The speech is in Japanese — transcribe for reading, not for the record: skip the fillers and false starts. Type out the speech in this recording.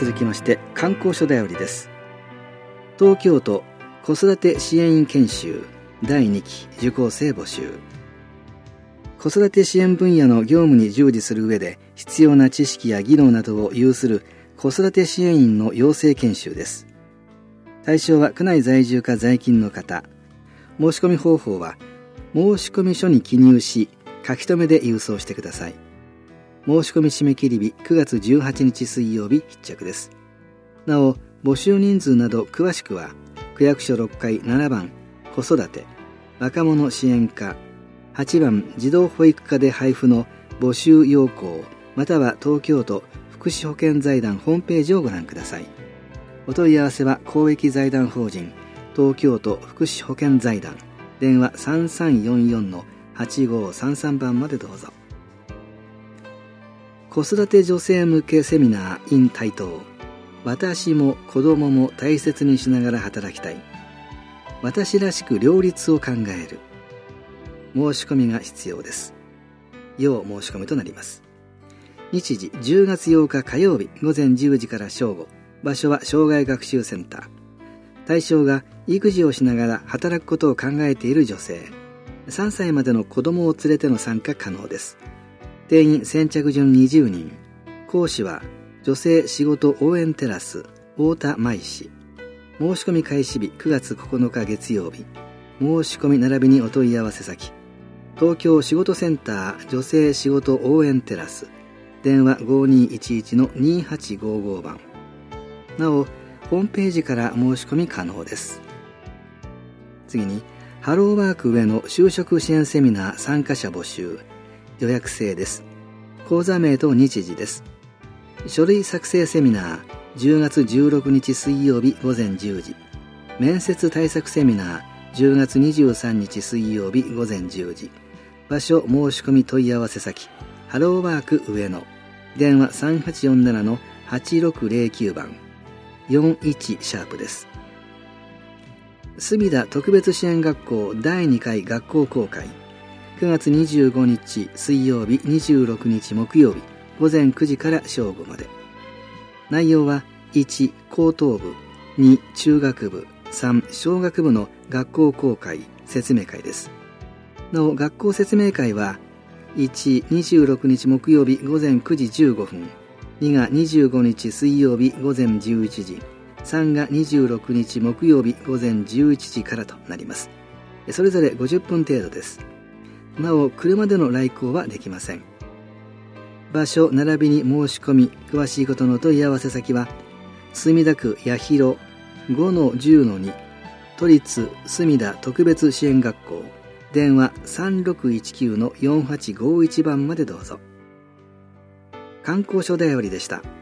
続きまして観光所だよりです。東京都子育て支援員研修第2期受講生募集。子育て支援分野の業務に従事する上で必要な知識や技能などを有する子育て支援員の養成研修です。対象は区内在住か在勤の方。申し込み方法は申込書に記入し書き留めで郵送してください。申し込み締め切り日9月18日水曜日必着です。なお募集人数など詳しくは区役所6階7番子育て若者支援課8番児童保育課で配布の募集要項または東京都福祉保健財団ホームページをご覧ください。お問い合わせは公益財団法人東京都福祉保健財団電話 3344-8533 番までどうぞ。子育て女性向けセミナー in 台東。私も子供も大切にしながら働きたい。私らしく両立を考える。申し込みが必要です。要申し込みとなります。日時10月8日火曜日午前10時から正午。場所は障害学習センター。対象が育児をしながら働くことを考えている女性。3歳までの子供を連れての参加可能です。定員先着順20人。講師は女性仕事応援テラス太田舞氏。申し込み開始日9月9日月曜日。申し込み並びにお問い合わせ先東京仕事センター女性仕事応援テラス電話 5211-2855 番。なおホームページから申し込み可能です。次にハローワーク上の就職支援セミナー参加者募集。予約制です。講座名と日時です。書類作成セミナー10月16日水曜日午前10時。面接対策セミナー10月23日水曜日午前10時。場所申し込み問い合わせ先ハローワーク上野電話 3847-8609 番41# です。墨田特別支援学校第2回学校公開9月25日水曜日26日木曜日午前9時から正午まで。内容は1高等部2中学部3小学部の学校公開説明会です。なお学校説明会は1、26日木曜日午前9時15分2が25日水曜日午前11時3が26日木曜日午前11時からとなります。それぞれ50分程度です。なお車での来校はできません。場所並びに申し込み詳しいことの問い合わせ先は墨田区八広 5-10-2 都立墨田特別支援学校電話 3619-4851 番までどうぞ。観光所だよりでした。